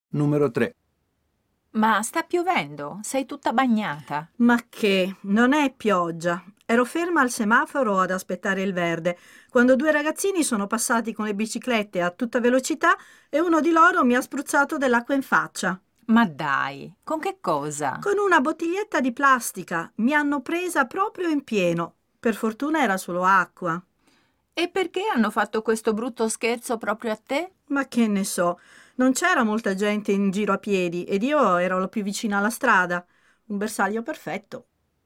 Numero 3. Ma sta piovendo? Sei tutta bagnata. Ma che? Non è pioggia. Ero ferma al semaforo ad aspettare il verde, quando due ragazzini sono passati con le biciclette a tutta velocità e uno di loro mi ha spruzzato dell'acqua in faccia. Ma dai, con che cosa? Con una bottiglietta di plastica. Mi hanno presa proprio in pieno. Per fortuna era solo acqua. E perché hanno fatto questo brutto scherzo proprio a te? Ma che ne so, non c'era molta gente in giro a piedi ed io ero la più vicina alla strada. Un bersaglio perfetto.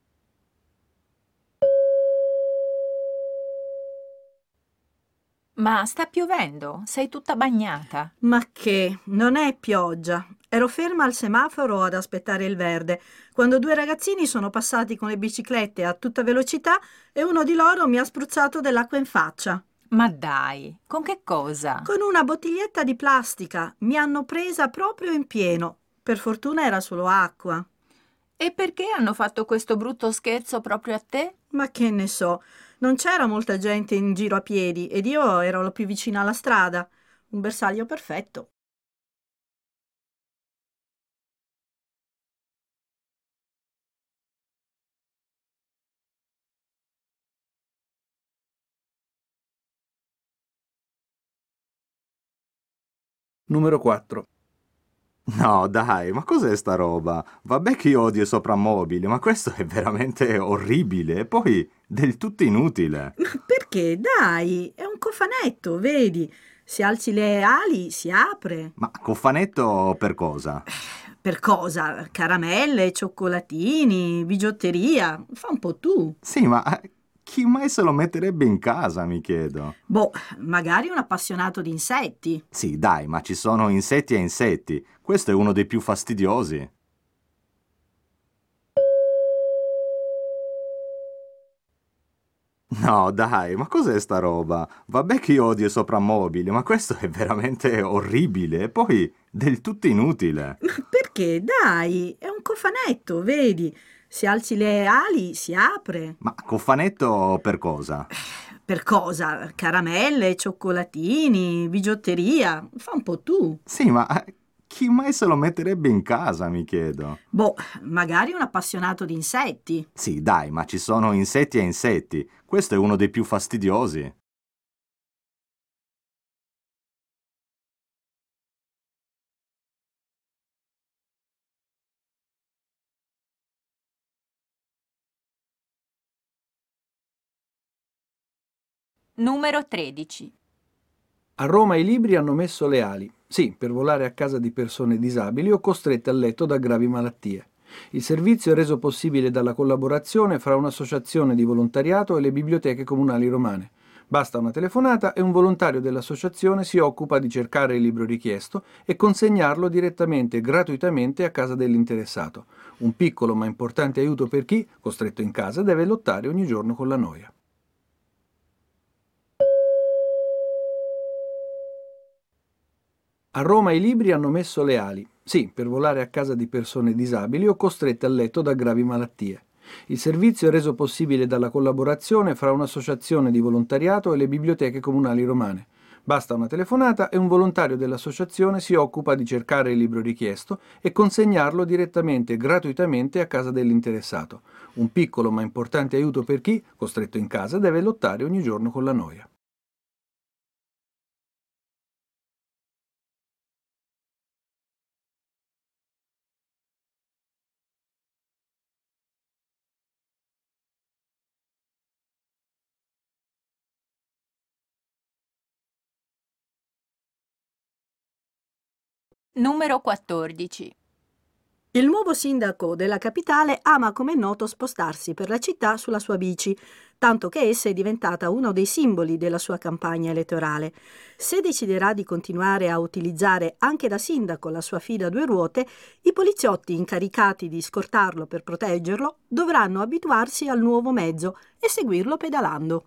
Ma sta piovendo? Sei tutta bagnata. Ma che? Non è pioggia. Ero ferma al semaforo ad aspettare il verde, quando due ragazzini sono passati con le biciclette a tutta velocità e uno di loro mi ha spruzzato dell'acqua in faccia. Ma dai, con che cosa? Con una bottiglietta di plastica. Mi hanno presa proprio in pieno. Per fortuna era solo acqua. E perché hanno fatto questo brutto scherzo proprio a te? Ma che ne so, non c'era molta gente in giro a piedi ed io ero la più vicina alla strada. Un bersaglio perfetto. Numero 4. No, dai, ma cos'è sta roba? Vabbè che io odio i soprammobili, ma questo è veramente orribile e poi del tutto inutile. Ma perché? Dai, è un cofanetto, vedi? Se alzi le ali si apre. Ma cofanetto per cosa? Per cosa? Caramelle, cioccolatini, bigiotteria. Fa un po' tu. Sì, ma chi mai se lo metterebbe in casa, mi chiedo? Boh, magari un appassionato di insetti. Sì, dai, ma ci sono insetti e insetti. Questo è uno dei più fastidiosi. No, dai, ma cos'è sta roba? Vabbè che io odio i soprammobili, ma questo è veramente orribile e poi del tutto inutile. Ma perché? Dai, è un cofanetto, vedi? Se alzi le ali si apre. Ma cofanetto per cosa? Per cosa? Caramelle, cioccolatini, bigiotteria. Fa un po' tu. Sì, ma chi mai se lo metterebbe in casa, mi chiedo? Boh, magari un appassionato di insetti. Sì, dai, ma ci sono insetti e insetti. Questo è uno dei più fastidiosi. Numero 13. A Roma i libri hanno messo le ali, sì, per volare a casa di persone disabili o costrette a letto da gravi malattie. Il servizio è reso possibile dalla collaborazione fra un'associazione di volontariato e le biblioteche comunali romane. Basta una telefonata e un volontario dell'associazione si occupa di cercare il libro richiesto e consegnarlo direttamente gratuitamente a casa dell'interessato. Un piccolo ma importante aiuto per chi, costretto in casa, deve lottare ogni giorno con la noia. A Roma i libri hanno messo le ali, sì, per volare a casa di persone disabili o costrette a letto da gravi malattie. Il servizio è reso possibile dalla collaborazione fra un'associazione di volontariato e le biblioteche comunali romane. Basta una telefonata e un volontario dell'associazione si occupa di cercare il libro richiesto e consegnarlo direttamente gratuitamente a casa dell'interessato. Un piccolo ma importante aiuto per chi, costretto in casa, deve lottare ogni giorno con la noia. Numero 14. Il nuovo sindaco della capitale ama, come è noto, spostarsi per la città sulla sua bici, tanto che essa è diventata uno dei simboli della sua campagna elettorale. Se deciderà di continuare a utilizzare anche da sindaco la sua fida a due ruote, i poliziotti incaricati di scortarlo per proteggerlo dovranno abituarsi al nuovo mezzo e seguirlo pedalando.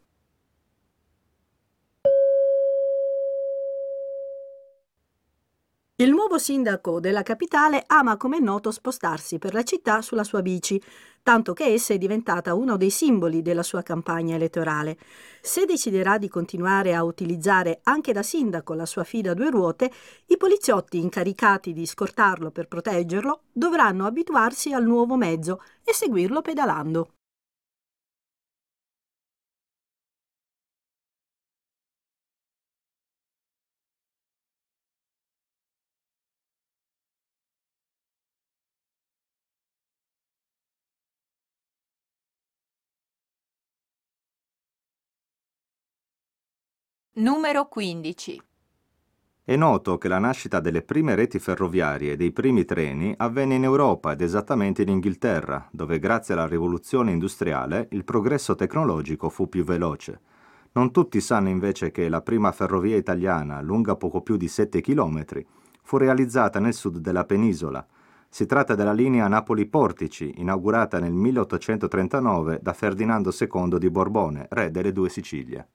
Il nuovo sindaco della capitale ama, come è noto, spostarsi per la città sulla sua bici, tanto che essa è diventata uno dei simboli della sua campagna elettorale. Se deciderà di continuare a utilizzare anche da sindaco la sua Fiat a due ruote, i poliziotti incaricati di scortarlo per proteggerlo dovranno abituarsi al nuovo mezzo e seguirlo pedalando. Numero 15. È noto che la nascita delle prime reti ferroviarie e dei primi treni avvenne in Europa ed esattamente in Inghilterra, dove grazie alla rivoluzione industriale il progresso tecnologico fu più veloce. Non tutti sanno invece che la prima ferrovia italiana, lunga poco più di 7 chilometri, fu realizzata nel sud della penisola. Si tratta della linea Napoli-Portici, inaugurata nel 1839 da Ferdinando II di Borbone, re delle due Sicilie.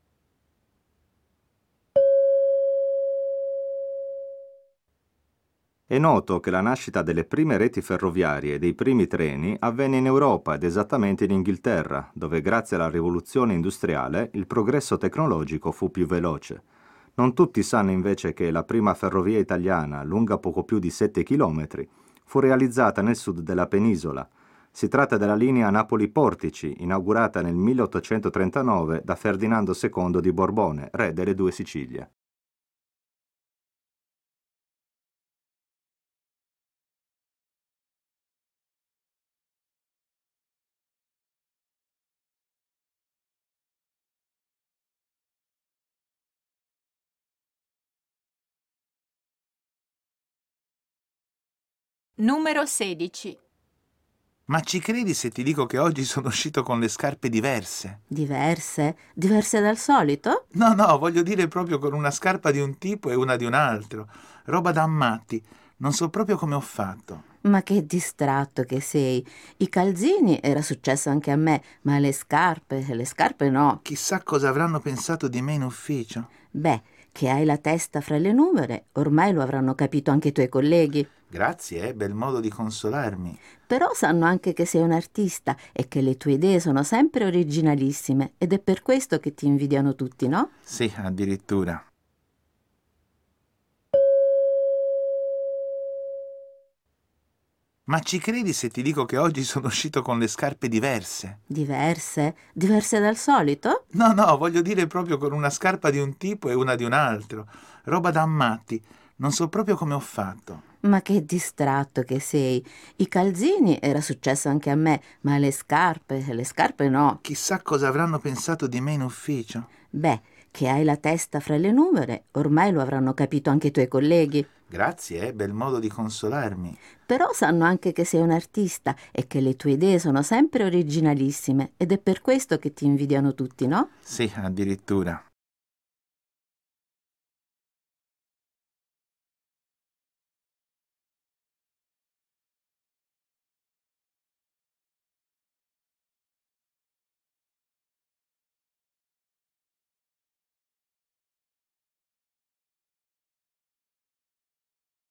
È noto che la nascita delle prime reti ferroviarie e dei primi treni avvenne in Europa ed esattamente in Inghilterra, dove grazie alla rivoluzione industriale il progresso tecnologico fu più veloce. Non tutti sanno invece che la prima ferrovia italiana, lunga poco più di 7 chilometri, fu realizzata nel sud della penisola. Si tratta della linea Napoli-Portici, inaugurata nel 1839 da Ferdinando II di Borbone, re delle due Sicilie. Numero 16. Ma ci credi se ti dico che oggi sono uscito con le scarpe diverse? Diverse? Diverse dal solito? No, voglio dire proprio con una scarpa di un tipo e una di un altro. Roba da matti. Non so proprio come ho fatto. Ma che distratto che sei. I calzini era successo anche a me, ma le scarpe no. Chissà cosa avranno pensato di me in ufficio. Beh, che hai la testa fra le nuvole, ormai lo avranno capito anche i tuoi colleghi. Grazie, bel modo di consolarmi. Però sanno anche che sei un artista e che le tue idee sono sempre originalissime ed è per questo che ti invidiano tutti, no? Sì, addirittura. Ma ci credi se ti dico che oggi sono uscito con le scarpe diverse? Diverse? Diverse dal solito? No, voglio dire proprio con una scarpa di un tipo e una di un altro. Roba da matti. Non so proprio come ho fatto. Ma che distratto che sei. I calzini era successo anche a me, ma le scarpe no. Chissà cosa avranno pensato di me in ufficio. Beh, che hai la testa fra le nuvole, ormai lo avranno capito anche i tuoi colleghi. Grazie, bel modo di consolarmi. Però sanno anche che sei un artista e che le tue idee sono sempre originalissime ed è per questo che ti invidiano tutti, no? Sì, addirittura.